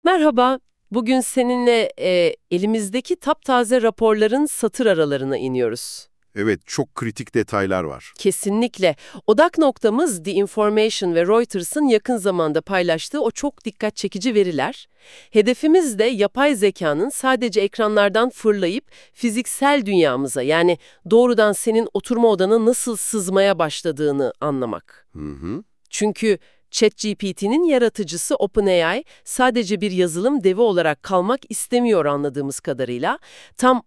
Merhaba, bugün seninle elimizdeki taptaze raporların satır aralarına iniyoruz. Evet, çok kritik detaylar var. Kesinlikle. Odak noktamız The Information ve Reuters'ın yakın zamanda paylaştığı o çok dikkat çekici veriler. Hedefimiz de yapay zekanın sadece ekranlardan fırlayıp fiziksel dünyamıza, yani doğrudan senin oturma odana nasıl sızmaya başladığını anlamak. Hı hı. Çünkü ChatGPT'nin yaratıcısı OpenAI sadece bir yazılım devi olarak kalmak istemiyor anladığımız kadarıyla. Tam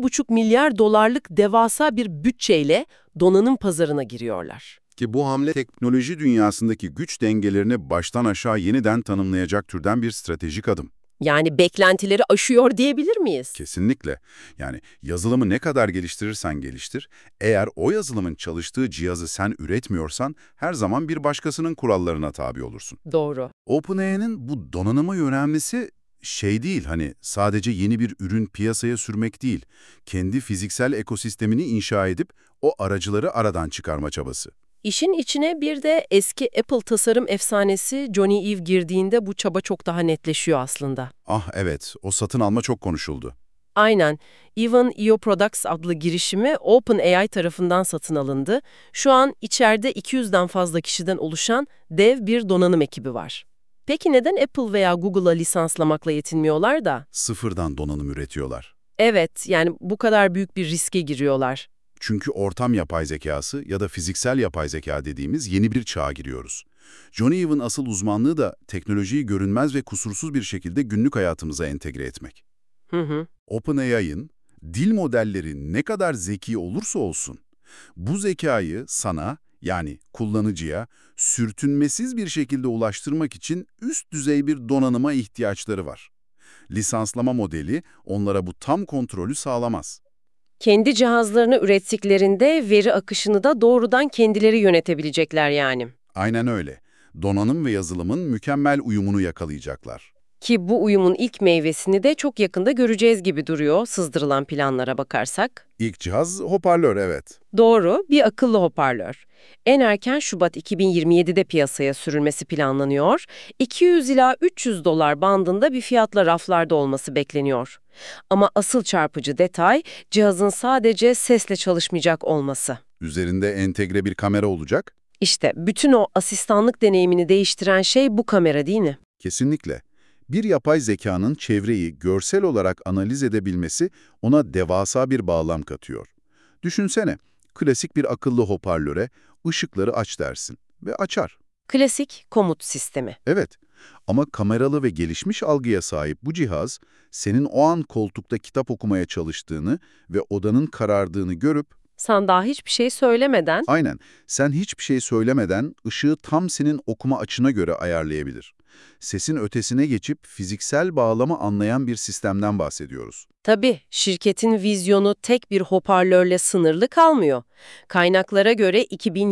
6,5 milyar dolarlık devasa bir bütçeyle donanım pazarına giriyorlar. Ki bu hamle teknoloji dünyasındaki güç dengelerini baştan aşağı yeniden tanımlayacak türden bir stratejik adım. Yani beklentileri aşıyor diyebilir miyiz? Kesinlikle. Yani yazılımı ne kadar geliştirirsen geliştir, eğer o yazılımın çalıştığı cihazı sen üretmiyorsan her zaman bir başkasının kurallarına tabi olursun. Doğru. OpenAI'nin bu donanıma yönelmesi şey değil, hani sadece yeni bir ürün piyasaya sürmek değil, kendi fiziksel ekosistemini inşa edip o aracıları aradan çıkarma çabası. İşin içine bir de eski Apple tasarım efsanesi Johnny Ive girdiğinde bu çaba çok daha netleşiyor aslında. Ah evet, o satın alma çok konuşuldu. Aynen. Even EO Products adlı girişimi OpenAI tarafından satın alındı. Şu an içeride 200'den fazla kişiden oluşan dev bir donanım ekibi var. Peki neden Apple veya Google'a lisanslamakla yetinmiyorlar da? Sıfırdan donanım üretiyorlar. Evet, yani bu kadar büyük bir riske giriyorlar. Çünkü ortam yapay zekası ya da fiziksel yapay zeka dediğimiz yeni bir çağa giriyoruz. Johnny Ive'ın asıl uzmanlığı da teknolojiyi görünmez ve kusursuz bir şekilde günlük hayatımıza entegre etmek. Hı hı. OpenAI'ın dil modelleri ne kadar zeki olursa olsun, bu zekayı sana, yani kullanıcıya, sürtünmesiz bir şekilde ulaştırmak için üst düzey bir donanıma ihtiyaçları var. Lisanslama modeli onlara bu tam kontrolü sağlamaz. Kendi cihazlarını ürettiklerinde veri akışını da doğrudan kendileri yönetebilecekler yani. Aynen öyle. Donanım ve yazılımın mükemmel uyumunu yakalayacaklar. Ki bu uyumun ilk meyvesini de çok yakında göreceğiz gibi duruyor sızdırılan planlara bakarsak. İlk cihaz hoparlör, evet. Doğru, bir akıllı hoparlör. En erken Şubat 2027'de piyasaya sürülmesi planlanıyor. 200 ila 300 dolar bandında bir fiyatla raflarda olması bekleniyor. Ama asıl çarpıcı detay cihazın sadece sesle çalışmayacak olması. Üzerinde entegre bir kamera olacak. İşte bütün o asistanlık deneyimini değiştiren şey bu kamera değil mi? Kesinlikle. Bir yapay zekanın çevreyi görsel olarak analiz edebilmesi ona devasa bir bağlam katıyor. Düşünsene, klasik bir akıllı hoparlöre ışıkları aç dersin ve açar. Klasik komut sistemi. Evet, ama kameralı ve gelişmiş algıya sahip bu cihaz, senin o an koltukta kitap okumaya çalıştığını ve odanın karardığını görüp, Sen daha hiçbir şey söylemeden aynen, sen hiçbir şey söylemeden ışığı tam senin okuma açına göre ayarlayabilir. Sesin ötesine geçip fiziksel bağlamı anlayan bir sistemden bahsediyoruz. tabii, şirketin vizyonu tek bir hoparlörle sınırlı kalmıyor. Kaynaklara göre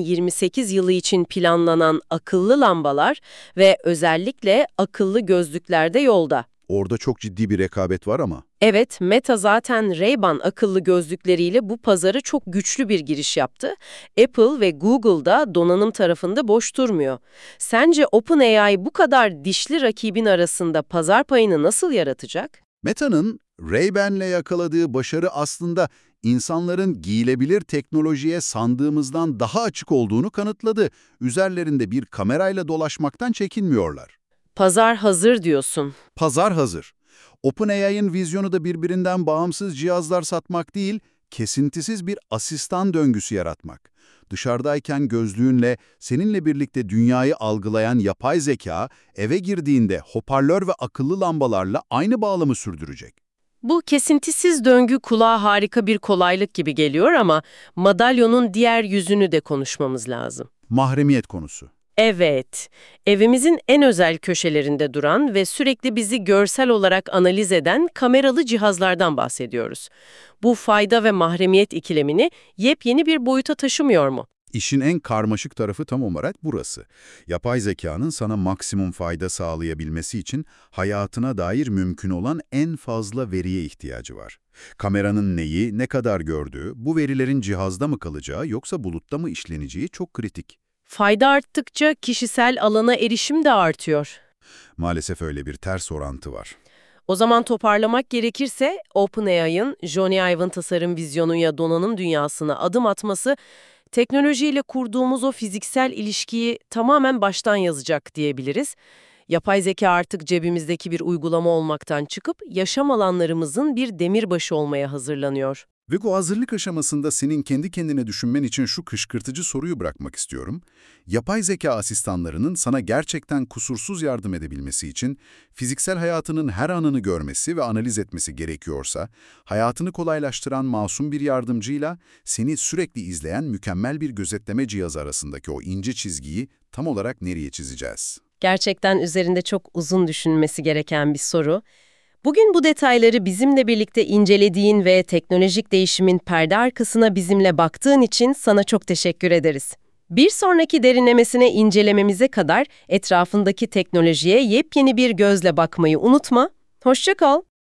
2028 yılı için planlanan akıllı lambalar ve özellikle akıllı gözlükler de yolda. Orada çok ciddi bir rekabet var ama. Evet, Meta zaten Ray-Ban akıllı gözlükleriyle bu pazara çok güçlü bir giriş yaptı. Apple ve Google da donanım tarafında boş durmuyor. Sence OpenAI bu kadar dişli rakibin arasında pazar payını nasıl yaratacak? Meta'nın Ray-Ban'le yakaladığı başarı aslında insanların giyilebilir teknolojiye sandığımızdan daha açık olduğunu kanıtladı. Üzerlerinde bir kamerayla dolaşmaktan çekinmiyorlar. Pazar hazır diyorsun. Pazar hazır. OpenAI'ın vizyonu da birbirinden bağımsız cihazlar satmak değil, kesintisiz bir asistan döngüsü yaratmak. Dışarıdayken gözlüğünle, seninle birlikte dünyayı algılayan yapay zeka, eve girdiğinde hoparlör ve akıllı lambalarla aynı bağlamı sürdürecek. Bu kesintisiz döngü kulağa harika bir kolaylık gibi geliyor ama madalyonun diğer yüzünü de konuşmamız lazım. Mahremiyet konusu. Evet, evimizin en özel köşelerinde duran ve sürekli bizi görsel olarak analiz eden kameralı cihazlardan bahsediyoruz. Bu fayda ve mahremiyet ikilemini yepyeni bir boyuta taşımıyor mu? İşin en karmaşık tarafı tam olarak burası. Yapay zekanın sana maksimum fayda sağlayabilmesi için hayatına dair mümkün olan en fazla veriye ihtiyacı var. Kameranın neyi, ne kadar gördüğü, bu verilerin cihazda mı kalacağı yoksa bulutta mı işleneceği çok kritik. Fayda arttıkça kişisel alana erişim de artıyor. Maalesef öyle bir ters orantı var. O zaman toparlamak gerekirse OpenAI'ın Johnny Ive'ın tasarım vizyonu ya donanım dünyasına adım atması teknolojiyle kurduğumuz o fiziksel ilişkiyi tamamen baştan yazacak diyebiliriz. Yapay zeka artık cebimizdeki bir uygulama olmaktan çıkıp yaşam alanlarımızın bir demirbaşı olmaya hazırlanıyor. Ve bu hazırlık aşamasında senin kendi kendine düşünmen için şu kışkırtıcı soruyu bırakmak istiyorum. Yapay zeka asistanlarının sana gerçekten kusursuz yardım edebilmesi için fiziksel hayatının her anını görmesi ve analiz etmesi gerekiyorsa, hayatını kolaylaştıran masum bir yardımcıyla seni sürekli izleyen mükemmel bir gözetleme cihazı arasındaki o ince çizgiyi tam olarak nereye çizeceğiz? Gerçekten üzerinde çok uzun düşünmesi gereken bir soru. Bugün bu detayları bizimle birlikte incelediğin ve teknolojik değişimin perde arkasına bizimle baktığın için sana çok teşekkür ederiz. Bir sonraki derinlemesine incelememize kadar etrafındaki teknolojiye yepyeni bir gözle bakmayı unutma. Hoşça kal.